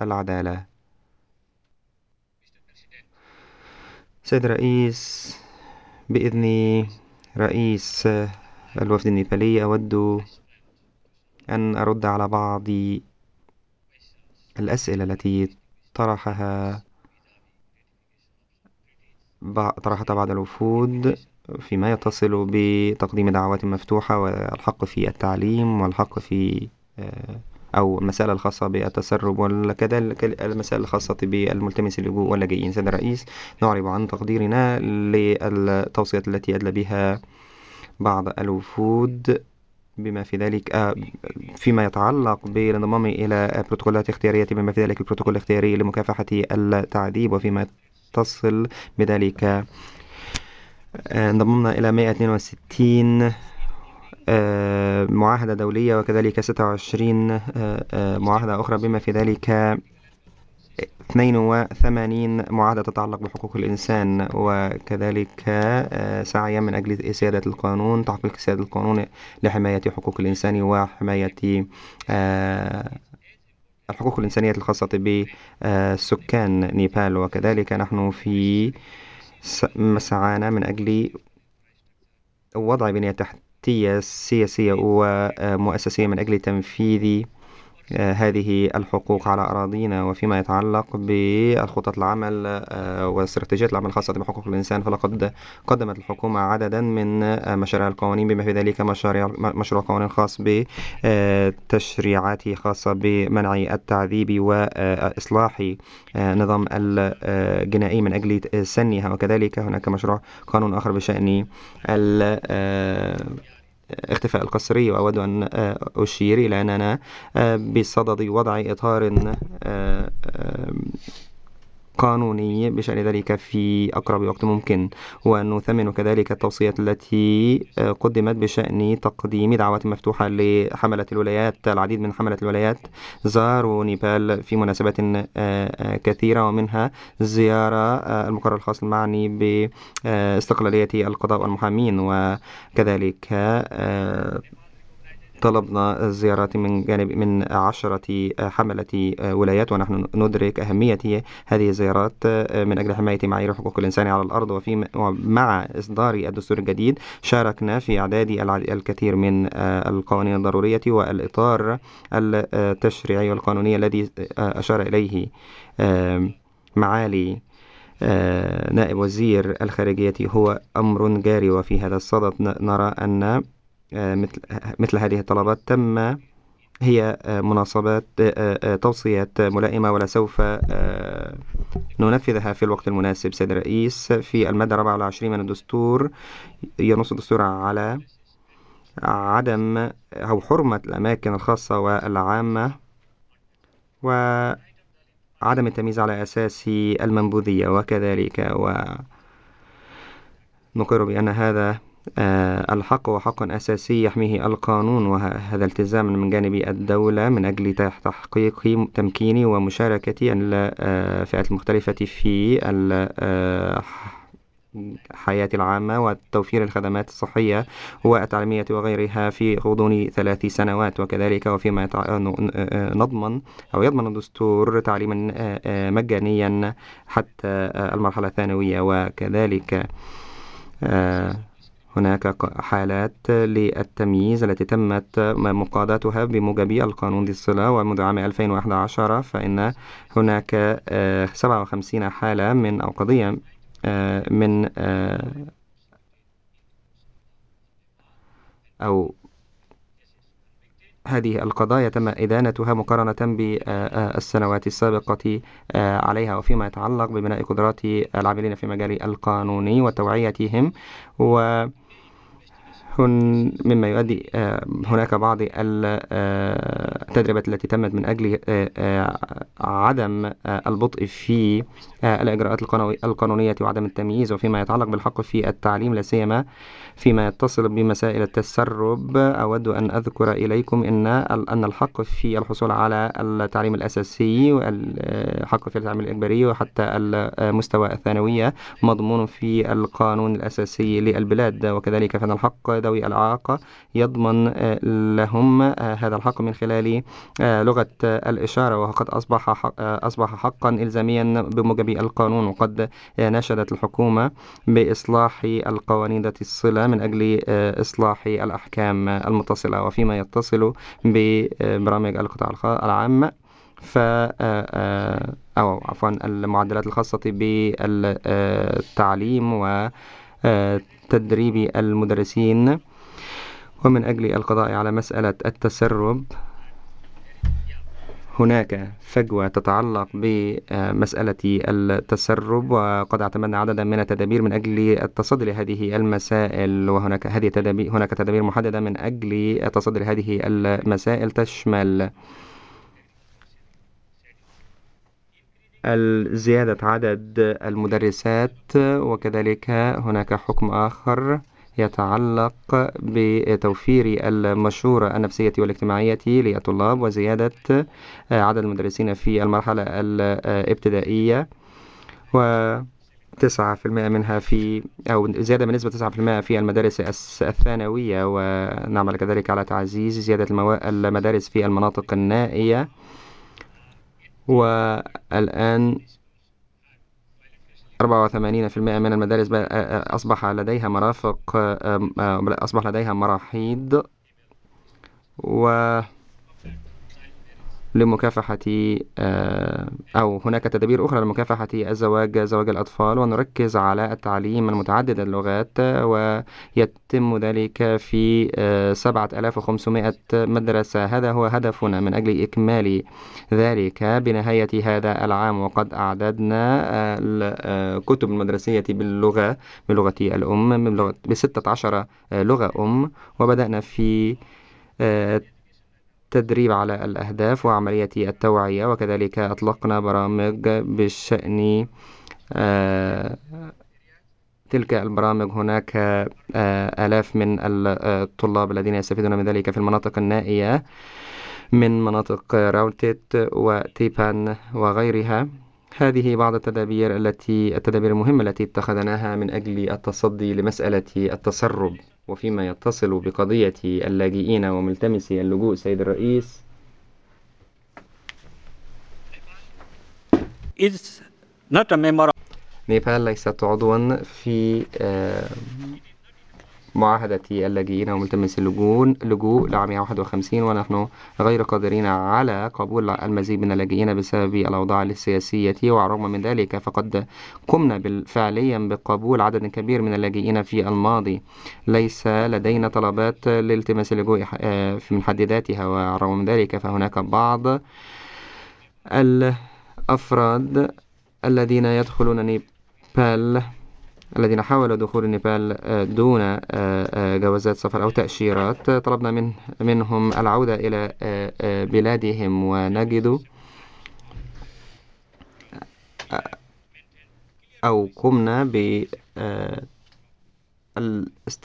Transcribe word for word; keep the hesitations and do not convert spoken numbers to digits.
العدالة. سيد الرئيس، بإذن رئيس الوفد النيبالي أود أن أرد على بعض الأسئلة التي طرحها طرحتها بعض الوفود فيما يتصل بتقديم دعوات مفتوحة والحق في التعليم والحق في أو المسألة الخاصة بالتسرب وكذلك المسائل الخاصة بالملتمس اللجوء واللاجئين. سيد الرئيس، نعرب عن تقديرنا للتوصيات التي أدلى بها بعض الوفود بما في ذلك فيما يتعلق بالانضمام إلى بروتوكولات اختيارية، بما في ذلك البروتوكول الاختياري لمكافحة التعذيب، وفيما يتصل بذلك انضممنا إلى مئة واثنين وستين معاهدة دولية وكذلك ستة وعشرين معاهدة أخرى، بما في ذلك اثنين وثمانين معاهدة تتعلق بحقوق الإنسان، وكذلك سعيا من أجل سيادة القانون، تحقيق سيادة القانون لحماية حقوق الإنسان وحماية الحقوق الإنسانية الخاصة بسكان نيبال. وكذلك نحن في مسعانا من أجل وضع بنية تحتية سياسية ومؤسسية من أجل تنفيذ هذه الحقوق على أراضينا. وفيما يتعلق بالخطط العمل واستراتيجيات العمل الخاصة بحقوق الإنسان، فلقد قدمت الحكومة عددا من مشاريع القوانين، بما في ذلك مشاريع مشروع قانون خاص بتشريعات خاصة بمنع التعذيب وإصلاح نظام الجنائي من أجل سنها. وكذلك هناك مشروع قانون آخر بشأن اختفاء القسري، وأود أن أشير إلى أننا بصدد وضع إطار قانوني بشأن ذلك في أقرب وقت ممكن، وأن نثمن كذلك التوصيات التي قدمت بشأن تقديم دعوات مفتوحة لحملة الولايات. العديد من حملة الولايات زاروا نيبال في مناسبات كثيرة، ومنها زيارة المقرر الخاص المعني باستقلالية القضاء والمحامين، وكذلك طلبنا زيارات من جانب من عشرة حملة ولايات، ونحن ندرك أهمية هذه الزيارات من أجل حماية معايير حقوق الإنسان على الأرض. وفي مع إصدار الدستور الجديد شاركنا في إعداد الكثير من القوانين الضرورية والإطار التشريعي والقانوني الذي أشار إليه معالي نائب وزير الخارجية هو أمر جاري. وفي هذا الصدد نرى أن مثل مثل هذه الطلبات تم هي مناصبات توصيات ملائمة، ولا سوف ننفذها في الوقت المناسب. سيد الرئيس، في المادة الرابعة والعشرين من الدستور ينص الدستور على عدم أو حرمة الأماكن الخاصة والعامة وعدم التمييز على أساس المنبوذية، وكذلك ونقر بأن هذا الحق هو حق أساسي يحميه القانون، وهذا التزام من جانب الدولة من أجل تحقيق تمكين ومشاركة الفئات المختلفة في الحياة العامة وتوفير الخدمات الصحية والتعليمية وغيرها في غضون ثلاث سنوات. وكذلك وفيما نضمن أو يضمن الدستور تعليما مجانيا حتى المرحلة الثانوية. وكذلك هناك حالات للتمييز التي تمت مقاضاتها بموجب القانون ذي الصلة، ومنذ عام ألفين وأحد عشر فإن هناك سبعة وخمسين حالة من أو قضية من أو هذه القضايا تم إدانتها مقارنة بالسنوات السابقة عليها. وفيما يتعلق ببناء قدرات العاملين في مجال القانوني وتوعيتهم، و مما يؤدي هناك بعض التدريبات التي تمت من أجل عدم البطء في الإجراءات القانونية وعدم التمييز. وفيما يتعلق بالحق في التعليم، لا سيما فيما يتصل بمسائل التسرب، أود أن أذكر إليكم إن أن الحق في الحصول على التعليم الأساسي والحق في التعليم الإجباري وحتى المستوى الثانوية مضمون في القانون الأساسي للبلاد. وكذلك فإن الحق ذوي الإعاقة يضمن لهم هذا الحق من خلال لغة الإشارة، وقد أصبح أصبح حقا إلزاميا بموجب القانون. وقد ناشدت الحكومة بإصلاح القوانين ذات الصلة من أجل إصلاح الأحكام المتصلة. وفيما يتصل ببرامج القطاع العام ف أو عفوا المعدلات الخاصة بالتعليم وتدريب المدرسين، ومن أجل القضاء على مسألة التسرب، هناك فجوة تتعلق بمسألة التسرب، وقد اعتمدنا عددا من التدابير من أجل التصدي لهذه المسائل. وهناك هذه التدابير هناك تدابير محددة من أجل التصدي لهذه المسائل، تشمل زيادة عدد المدرسات، وكذلك هناك حكم آخر يتعلق بتوفير المشورة النفسية والاجتماعية للطلاب، وزيادة عدد المدرسين في المرحلة الابتدائية، وتسعة في المئة منها في أو زيادة بنسبة تسعة في المئة في المدارس الثانوية. ونعمل كذلك على تعزيز زيادة المدارس في المناطق النائية. والآن أربعة وثمانين في المئة من المدارس أصبح لديها مرافق أصبح لديها مراحيض، و لمكافحة أو هناك تدابير أخرى لمكافحة الزواج زواج الأطفال، ونركز على التعليم المتعدد اللغات، ويتم ذلك في سبعة آلاف وخمسمائة مدرسة. هذا هو هدفنا من أجل إكمال ذلك بنهاية هذا العام. وقد أعددنا الكتب المدرسية باللغة بلغة الأم بستة عشر لغة أم، وبدأنا في تدريب على الأهداف وعملية التوعية، وكذلك أطلقنا برامج بالشأن تلك البرامج. هناك آلاف من الطلاب الذين يستفيدون من ذلك في المناطق النائية من مناطق راوتيت وتيبان وغيرها. هذه بعض التدابير التي التدابير المهمة التي اتخذناها من أجل التصدي لمسألة التسرب. وفيما يتصل بقضية اللاجئين وملتمسي اللجوء، سيد الرئيس، نيبال ليست عضوا في معاهدة اللاجئين وملتمسي اللجوء لعام واحد وخمسين، ونحن غير قادرين على قبول المزيد من اللاجئين بسبب الأوضاع السياسية. وعلى الرغم من ذلك فقد قمنا فعليا بقبول عدد كبير من اللاجئين في الماضي. ليس لدينا طلبات لالتماس اللجوء من حد ذاتها، وعلى الرغم من ذلك فهناك بعض الأفراد الذين يدخلون نيبال الذين حاولوا دخول نيبال دون جوازات سفر أو تأشيرات. طلبنا من منهم العودة إلى بلادهم، ونجد أو قمنا ب